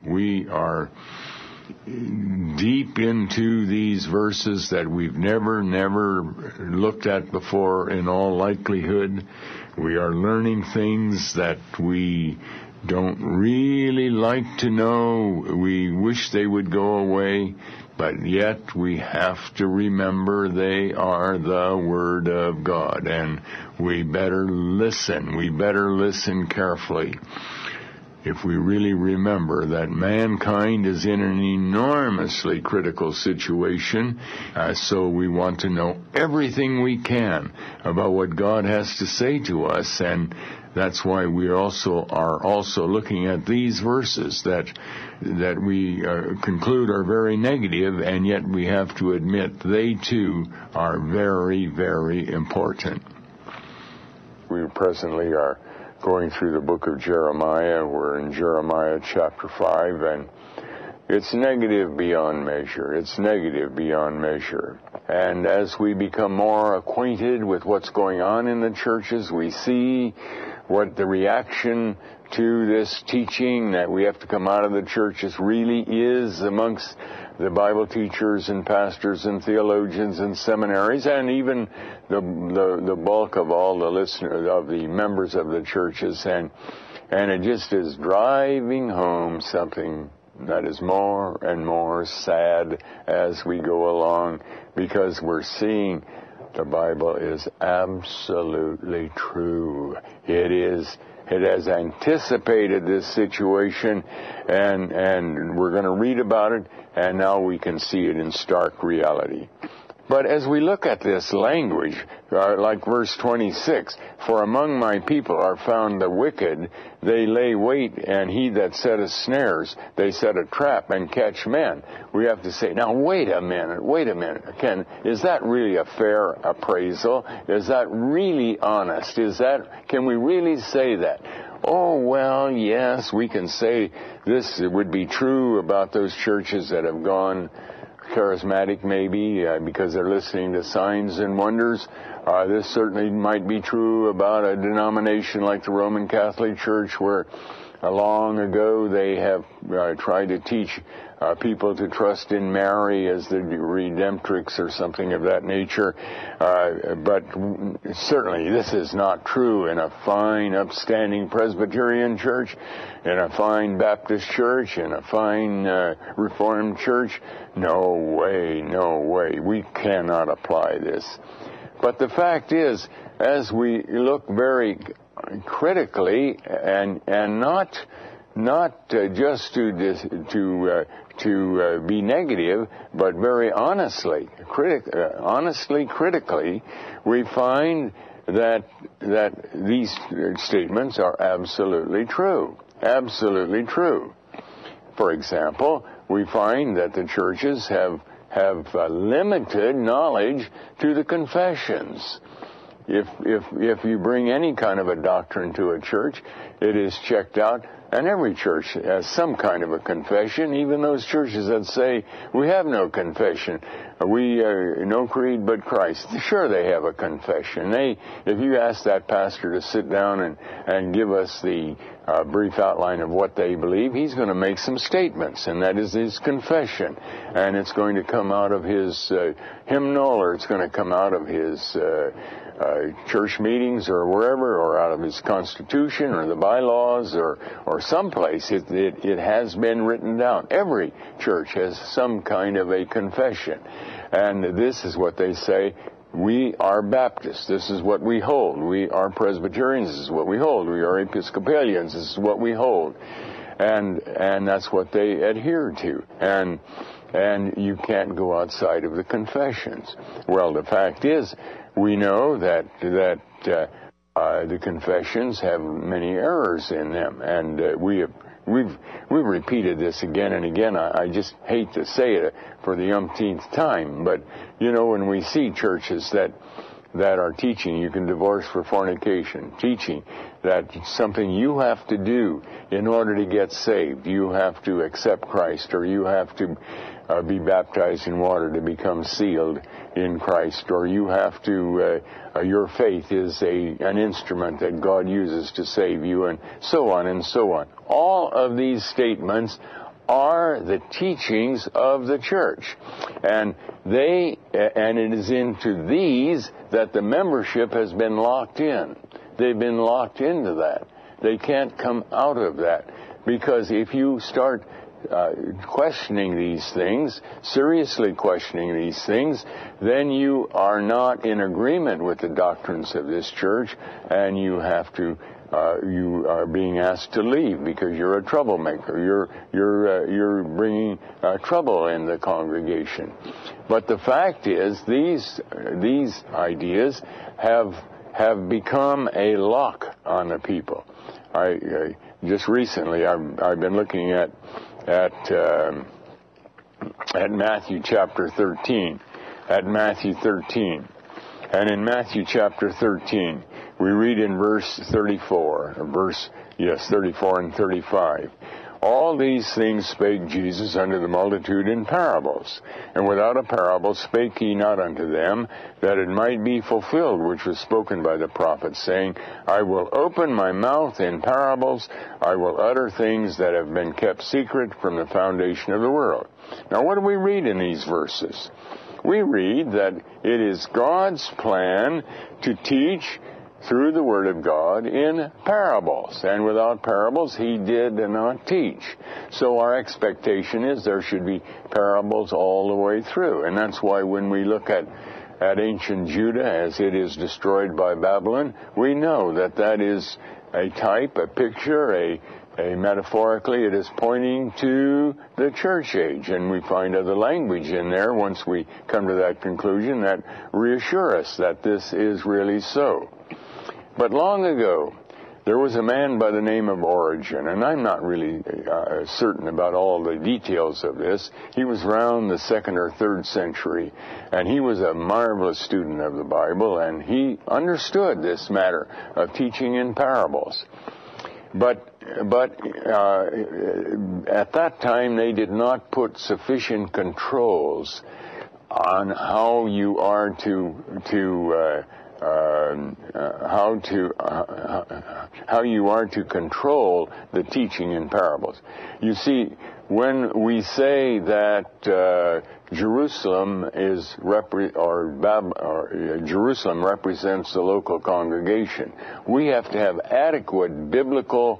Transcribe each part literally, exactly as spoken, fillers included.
we are deep into these verses that we've never, never looked at before in all likelihood. We are learning things that we don't really like to know. We wish they would go away, but yet we have to remember they are the Word of God, and we better listen. We better listen carefully. If we really remember that mankind is in an enormously critical situation, uh, so we want to know everything we can about what God has to say to us, and that's why we also are also looking at these verses that that we uh, conclude are very negative, and yet we have to admit they too are very, very important. We presently are going through the book of Jeremiah. We're in Jeremiah chapter five, and it's negative beyond measure. It's negative beyond measure. And as we become more acquainted with what's going on in the churches, we see what the reaction to this teaching that we have to come out of the churches really is amongst the Bible teachers and pastors and theologians and seminaries, and even the the, the bulk of all the listeners, of the members of the churches, and and it just is driving home something that is more and more sad as we go along, because we're seeing the Bible is absolutely true. It is. It has anticipated this situation, and and we're going to read about it, and now we can see it in stark reality. But as we look at this language, uh, like verse twenty-six, for among my people are found the wicked, they lay wait, and he that setteth snares, they set a trap and catch men. We have to say, now wait a minute, wait a minute. Ken, is that really a fair appraisal? Is that really honest? Is that, can we really say that? Oh, well, yes, we can say this would be true about those churches that have gone charismatic, maybe, uh, because they're listening to signs and wonders. Uh, this certainly might be true about a denomination like the Roman Catholic Church, where uh, long ago they have uh, tried to teach uh, people to trust in Mary as the redemptrix or something of that nature. Uh, but certainly this is not true in a fine, upstanding Presbyterian church, in a fine Baptist church, in a fine uh, Reformed church. No way, no way. We cannot apply this. But the fact is, as we look very critically, and and not not uh, just to dis, to uh, to uh, be negative, but very honestly, critic, uh, honestly, critically, we find that that these statements are absolutely true, absolutely true. For example, we find that the churches have have uh, limited knowledge to the confessions. If if if you bring any kind of a doctrine to a church, it is checked out, and every church has some kind of a confession. Even those churches that say we have no confession, we uh, no creed but Christ. Sure, they have a confession. They, if you ask that pastor to sit down and and give us the uh, brief outline of what they believe, he's going to make some statements, and that is his confession, and it's going to come out of his uh, hymnal, or it's going to come out of his uh, Uh, church meetings, or wherever, or out of his constitution, or the bylaws, or or someplace. It, it, it has been written down. Every church has some kind of a confession. And this is what they say: we are Baptists. This is what we hold. We are Presbyterians. This is what we hold. We are Episcopalians. This is what we hold. And and that's what they adhere to. And and you can't go outside of the confessions. Well, the fact is, we know that that uh, uh, the confessions have many errors in them, and uh, we have we've we've repeated this again and again. I, I just hate to say it for the umpteenth time, but you know, when we see churches that that are teaching you can divorce for fornication, teaching that it's something you have to do in order to get saved, you have to accept Christ, or you have to uh, be baptized in water to become sealed in Christ, or you have to, uh, uh, your faith is a an instrument that God uses to save you, and so on and so on. All of these statements are the teachings of the church. And they, and it is into these that the membership has been locked in. They've been locked into that. They can't come out of that. Because if you start uh, questioning these things, seriously questioning these things, then you are not in agreement with the doctrines of this church, and you have to Uh, you are being asked to leave because you're a troublemaker. You're you're uh, you're bringing uh, trouble in the congregation. But the fact is, these uh, these ideas have have become a lock on the people. I, I just recently I've I've been looking at at um, at Matthew chapter thirteen, at Matthew thirteen, and in Matthew chapter thirteen. We read in verse thirty-four, or verse, yes, thirty-four and thirty-five. All these things spake Jesus unto the multitude in parables. And without a parable spake he not unto them, that it might be fulfilled, which was spoken by the prophet, saying, I will open my mouth in parables, I will utter things that have been kept secret from the foundation of the world. Now, what do we read in these verses? We read that it is God's plan to teach through the Word of God in parables. And without parables, he did not teach. So our expectation is there should be parables all the way through. And that's why when we look at, at ancient Judah as it is destroyed by Babylon, we know that that is a type, a picture, a, a metaphorically, it is pointing to the church age. And we find other language in there once we come to that conclusion that reassure us that this is really so. But long ago, there was a man by the name of Origen, and I'm not really uh, certain about all the details of this. He was around the second or third century, and he was a marvelous student of the Bible, and he understood this matter of teaching in parables. But but uh, at that time, they did not put sufficient controls on how you are to to uh, Uh, uh, how to uh, how you are to control the teaching in parables. You see, when we say that uh, Jerusalem is repre- or, Bab- or uh, Jerusalem represents the local congregation, we have to have adequate biblical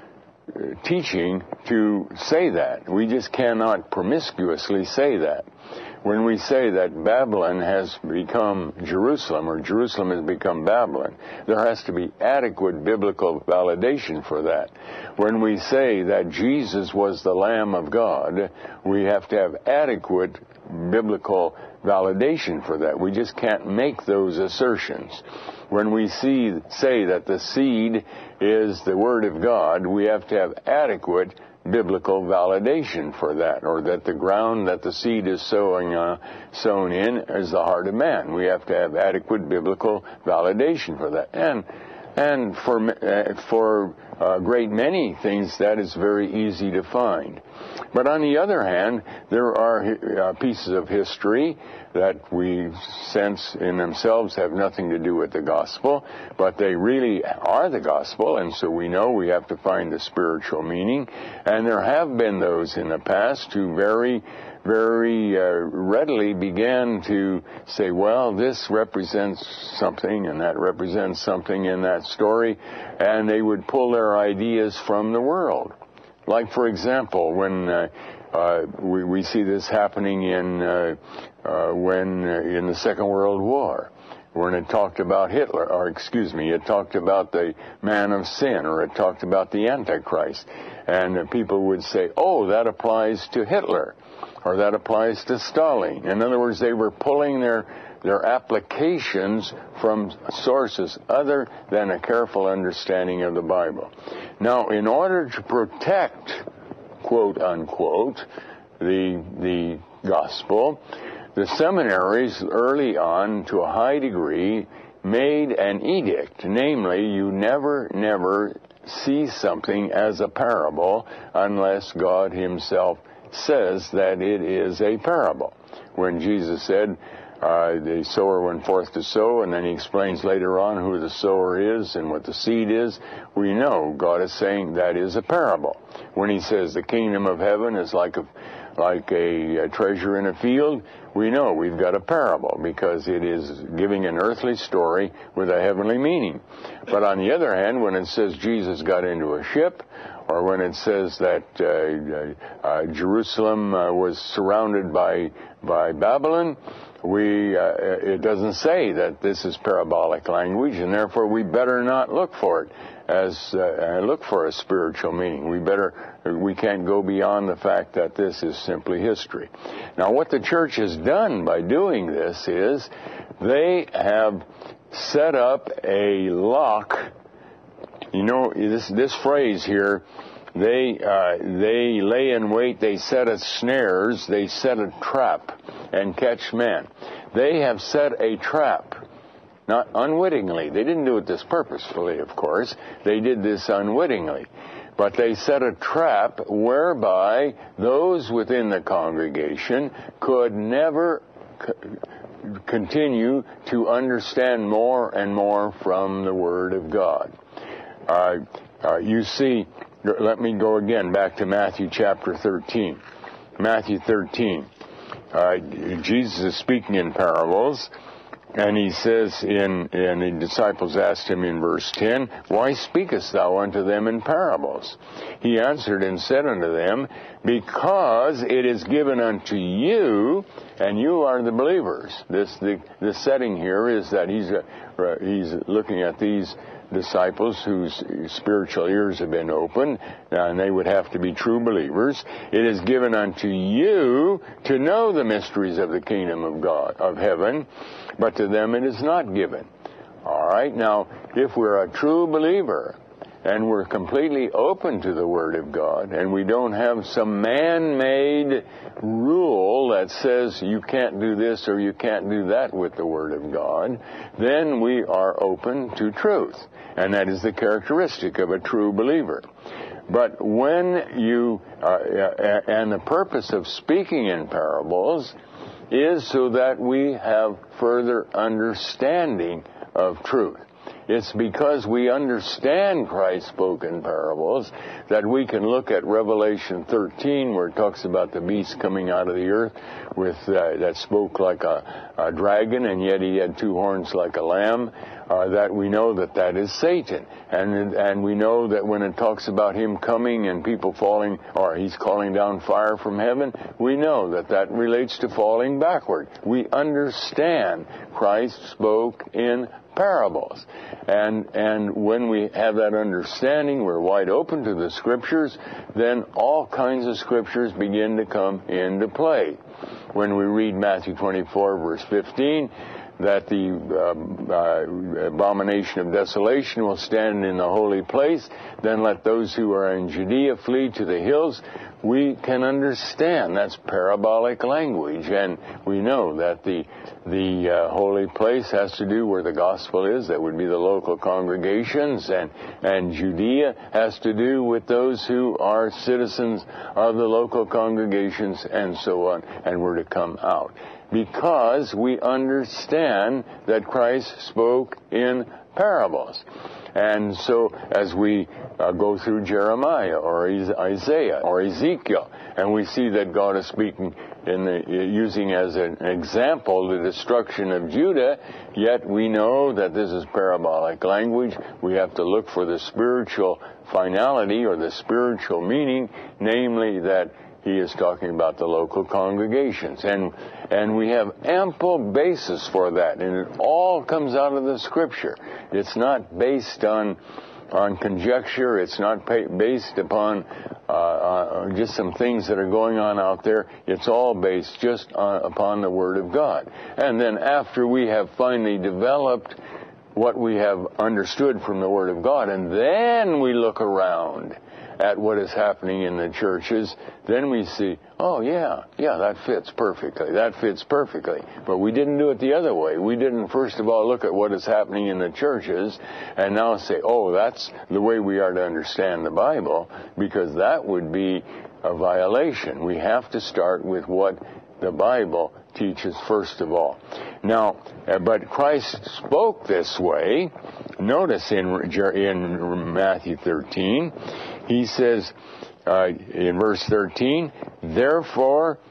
uh, teaching to say that. We just cannot promiscuously say that. When we say that Babylon has become Jerusalem, or Jerusalem has become Babylon, there has to be adequate biblical validation for that. When we say that Jesus was the Lamb of God, we have to have adequate biblical validation for that. We just can't make those assertions. When we see, say that the seed is the Word of God, we have to have adequate biblical validation for that, or that the ground that the seed is sowing, uh, sown in is the heart of man. We have to have adequate biblical validation for that. And and for uh, for a great many things, that is very easy to find. But on the other hand, there are uh, pieces of history that we sense in themselves have nothing to do with the gospel, but they really are the gospel, and so we know we have to find the spiritual meaning. And there have been those in the past who very, very uh, readily began to say, well, this represents something, and that represents something in that story, and they would pull their ideas from the world. Like, for example, when uh, uh, we, we see this happening in uh, uh, when uh, in the Second World War, when it talked about Hitler, or excuse me, it talked about the man of sin, or it talked about the Antichrist, and uh, people would say, "Oh, that applies to Hitler, or that applies to Stalin." In other words, they were pulling their their applications from sources other than a careful understanding of the Bible. Now, in order to protect, quote unquote, the the gospel, the seminaries early on, to a high degree, made an edict, namely, you never, never see something as a parable unless God himself says that it is a parable. When Jesus said, Uh, the sower went forth to sow, and then he explains later on who the sower is and what the seed is. We know God is saying that is a parable. When he says the kingdom of heaven is like a like a, a treasure in a field, we know we've got a parable because it is giving an earthly story with a heavenly meaning. But on the other hand, when it says Jesus got into a ship, or when it says that uh, uh, Jerusalem uh, was surrounded by by Babylon, we uh, it doesn't say that this is parabolic language, and therefore we better not look for it as uh, look for a spiritual meaning. We better we can't go beyond the fact that this is simply history. Now, what the church has done by doing this is they have set up a lock. You know, this this phrase here, they uh, they lay in wait, they set a snares, they set a trap and catch men. They have set a trap, not unwittingly. They didn't do it this purposefully, of course. They did this unwittingly. But they set a trap whereby those within the congregation could never c- continue to understand more and more from the Word of God. Uh, uh, you see, let me go again back to Matthew chapter thirteen. Matthew thirteen. Uh, Jesus is speaking in parables, and he says, in, and the disciples asked him in verse ten, "Why speakest thou unto them in parables?" He answered and said unto them, "Because it is given unto you, and you are the believers." This the the setting here is that he's uh, he's looking at these disciples whose spiritual ears have been opened, and they would have to be true believers. It is given unto you to know the mysteries of the kingdom of God, of heaven, but to them it is not given. All right, now, if we're a true believer, and we're completely open to the Word of God, and we don't have some man-made rule that says you can't do this or you can't do that with the Word of God, then we are open to truth. And that is the characteristic of a true believer. But when you, uh, and the purpose of speaking in parables is so that we have further understanding of truth. It's because we understand Christ spoke in parables that we can look at Revelation thirteen, where it talks about the beast coming out of the earth with uh, that spoke like a, a dragon, and yet he had two horns like a lamb. Uh, that we know that that is Satan, and and we know that when it talks about him coming and people falling, or he's calling down fire from heaven, we know that that relates to falling backward. We understand Christ spoke in parables. And and when we have that understanding, we're wide open to the Scriptures, then all kinds of Scriptures begin to come into play. When we read Matthew twenty-four, verse fifteen, that the uh, uh, abomination of desolation will stand in the holy place, then let those who are in Judea flee to the hills. We can understand that's parabolic language, and we know that the the uh, holy place has to do where the gospel is. That would be the local congregations, and and Judea has to do with those who are citizens of the local congregations, and so on, and we're to come out. Because we understand that Christ spoke in parables. And so as we uh, go through Jeremiah or Isaiah or Ezekiel, and we see that God is speaking in the, using as an example the destruction of Judah, yet we know that this is parabolic language. We have to look for the spiritual finality or the spiritual meaning, namely that he is talking about the local congregations. And and we have ample basis for that. And it all comes out of the Scripture. It's not based on on conjecture. It's not pa- based upon uh, uh, just some things that are going on out there. It's all based just on, upon the Word of God. And then after we have finally developed what we have understood from the Word of God, and then we look around at what is happening in the churches, then we see, oh yeah, yeah, that fits perfectly. That fits perfectly. But we didn't do it the other way. We didn't, first of all, look at what is happening in the churches and now say, oh, that's the way we are to understand the Bible, because that would be a violation. We have to start with what the Bible teaches first of all. Now, uh, but Christ spoke this way. Notice in, in Matthew thirteen, he says uh, in verse thirteen, therefore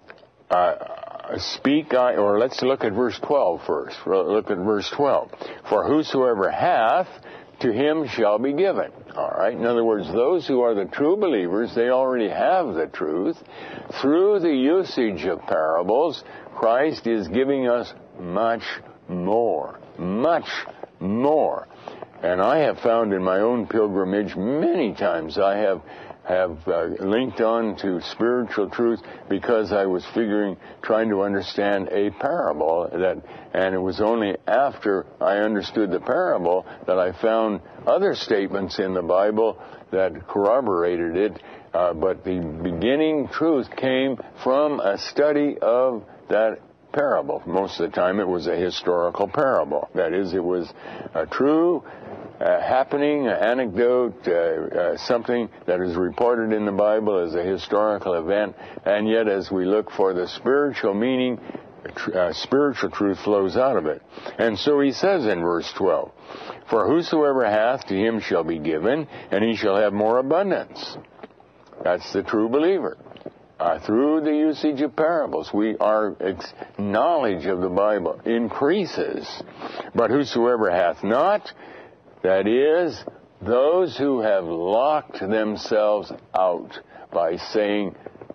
uh, speak I, or let's look at verse twelve first. Look at verse twelve. For whosoever hath, to him shall be given. All right. In other words, those who are the true believers, they already have the truth. Through the usage of parables, Christ is giving us much more. Much more. And I have found in my own pilgrimage many times I have have uh, linked on to spiritual truth because I was figuring, trying to understand a parable, that, and it was only after I understood the parable that I found other statements in the Bible that corroborated it, uh, but the beginning truth came from a study of that parable. Most of the time it was a historical parable. That is, it was a true Uh, happening, an anecdote, uh, uh, something that is reported in the Bible as a historical event, and yet as we look for the spiritual meaning, uh, spiritual truth flows out of it. And so he says in verse twelve, for whosoever hath, to him shall be given, and he shall have more abundance. That's the true believer. Uh, through the usage of parables, we our ex- knowledge of the Bible increases. But whosoever hath not, that is, those who have locked themselves out by saying,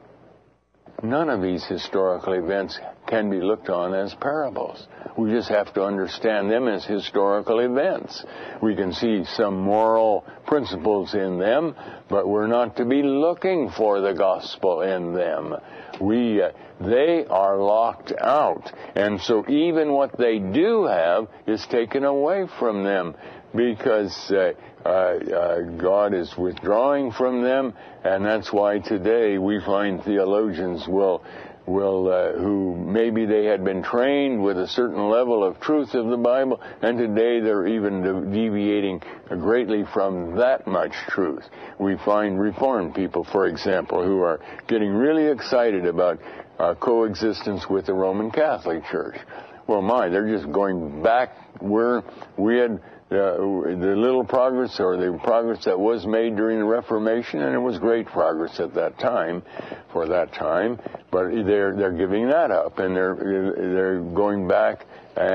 none of these historical events can be looked on as parables. We just have to understand them as historical events. We can see some moral principles in them, but we're not to be looking for the gospel in them. We, uh, they are locked out. And so even what they do have is taken away from them, because uh, uh, uh, God is withdrawing from them, and that's why today we find theologians will, will uh, who maybe they had been trained with a certain level of truth of the Bible, and today they're even de- deviating greatly from that much truth. We find Reformed people, for example, who are getting really excited about uh, coexistence with the Roman Catholic Church. Well, my, they're just going back where we had Uh, the little progress, or the progress that was made during the Reformation, and it was great progress at that time, for that time, but they're they're giving that up, and they're they're going back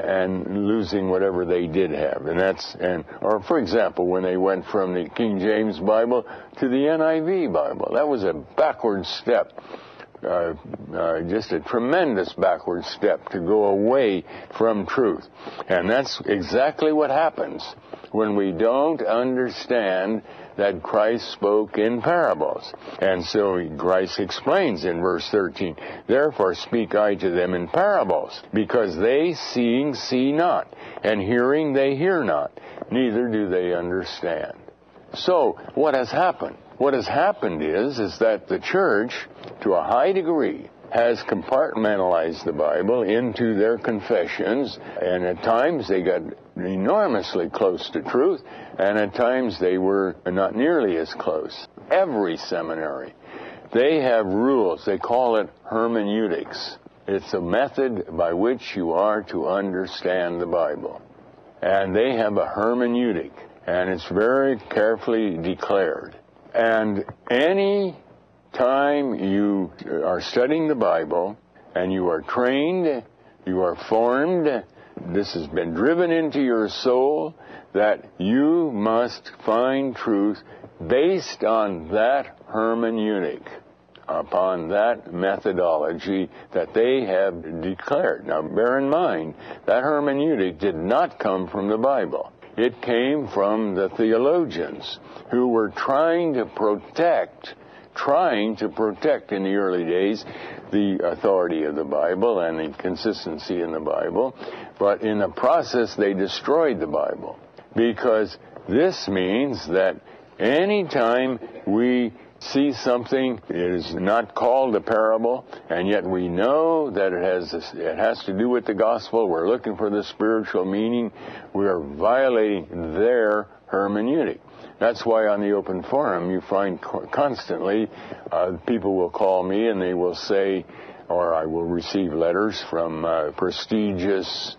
and losing whatever they did have, and that's and or for example, when they went from the King James Bible to the N I V Bible, that was a backward step. Uh, uh, just a tremendous backward step to go away from truth. And that's exactly what happens when we don't understand that Christ spoke in parables. And so Christ explains in verse thirteen, therefore speak I to them in parables, because they seeing see not, and hearing they hear not, neither do they understand. So what has happened? What has happened is, is that the church, to a high degree, has compartmentalized the Bible into their confessions, and at times they got enormously close to truth, and at times they were not nearly as close. Every seminary, they have rules. They call it hermeneutics. It's a method by which you are to understand the Bible. And they have a hermeneutic, and it's very carefully declared. And any time you are studying the Bible and you are trained, you are formed, this has been driven into your soul, that you must find truth based on that hermeneutic, upon that methodology that they have declared. Now, bear in mind, that hermeneutic did not come from the Bible. It came from the theologians who were trying to protect, trying to protect in the early days the authority of the Bible and the consistency in the Bible. But in the process, they destroyed the Bible, because this means that any time we see something, it is not called a parable, and yet we know that it has it has to do with the gospel. We're looking for the spiritual meaning. We are violating their hermeneutic. That's why on the open forum you find constantly uh, people will call me and they will say, or I will receive letters from uh, prestigious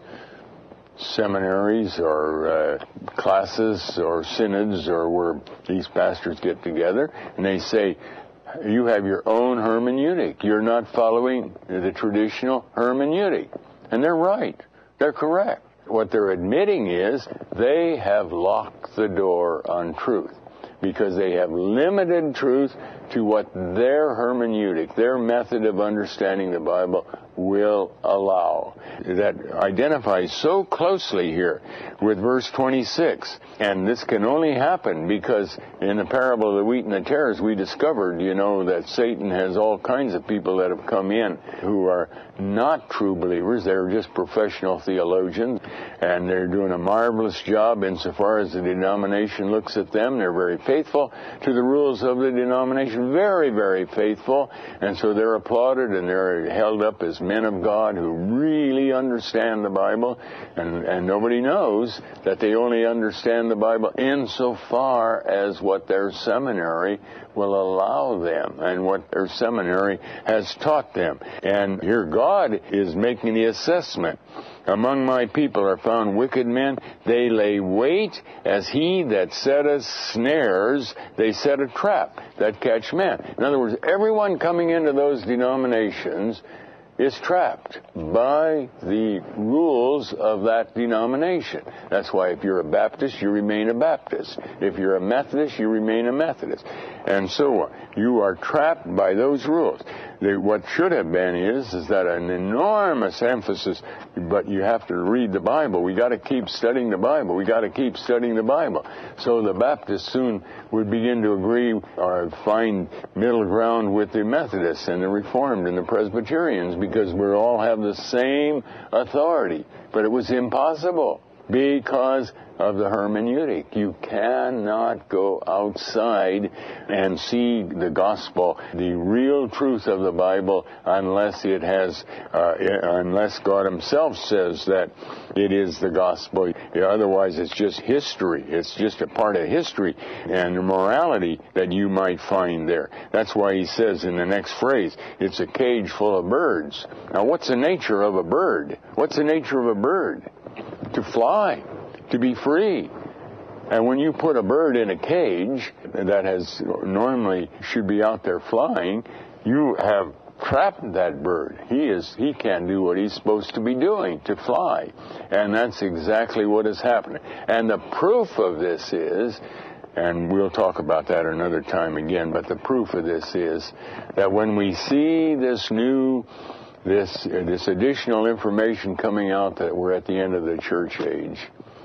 seminaries or uh, classes or synods or where these pastors get together, and they say, you have your own hermeneutic. You're not following the traditional hermeneutic. And they're right. They're correct. What they're admitting is they have locked the door on truth because they have limited truth to what their hermeneutic, their method of understanding the Bible will allow. That identifies so closely here with verse twenty-six. And this can only happen because in the parable of the wheat and the tares, we discovered, you know, that Satan has all kinds of people that have come in who are not true believers. They're just professional theologians, and they're doing a marvelous job insofar as the denomination looks at them. They're very faithful to the rules of the denomination, very, very faithful, and so they're applauded and they're held up as men of God who really understand the Bible, and, and nobody knows that they only understand the Bible insofar as what their seminary will allow them and what their seminary has taught them. And here God is making the assessment. Among my people are found wicked men. They lay wait as he that setteth snares. They set a trap that catch men. In other words, everyone coming into those denominations is trapped by the rules of that denomination. That's why if you're a Baptist, you remain a Baptist. If you're a Methodist, you remain a Methodist. And so on. You are trapped by those rules. They, what should have been is, is that an enormous emphasis, but you have to read the Bible. We got to keep studying the Bible. We got to keep studying the Bible. So the Baptists soon would begin to agree or find middle ground with the Methodists and the Reformed and the Presbyterians because we all have the same authority. But it was impossible because of the hermeneutic. You cannot go outside and see the gospel, the real truth of the Bible, unless it has, uh, unless God Himself says that it is the gospel. Otherwise, it's just history. It's just a part of history and the morality that you might find there. That's why He says in the next phrase, it's a cage full of birds. Now, what's the nature of a bird? What's the nature of a bird? To fly. To be free. And when you put a bird in a cage that has normally should be out there flying, you have trapped that bird. He is he can't do what he's supposed to be doing, to fly. And that's exactly what is happening. And the proof of this is, and we'll talk about that another time again, but the proof of this is that when we see this new this this additional information coming out that we're at the end of the church age,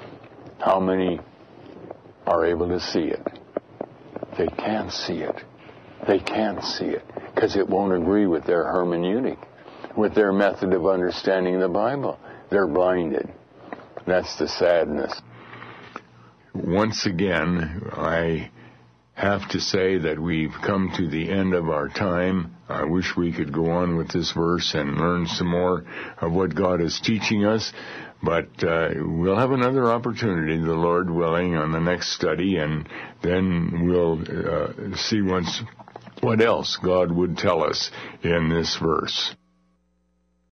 how many are able to see it? They can't see it. They can't see it because it won't agree with their hermeneutic, with their method of understanding the Bible. They're blinded. That's the sadness. Once again, I have to say that we've come to the end of our time. I wish we could go on with this verse and learn some more of what God is teaching us. But uh, we'll have another opportunity, the Lord willing, on the next study, and then we'll uh, see once what else God would tell us in this verse.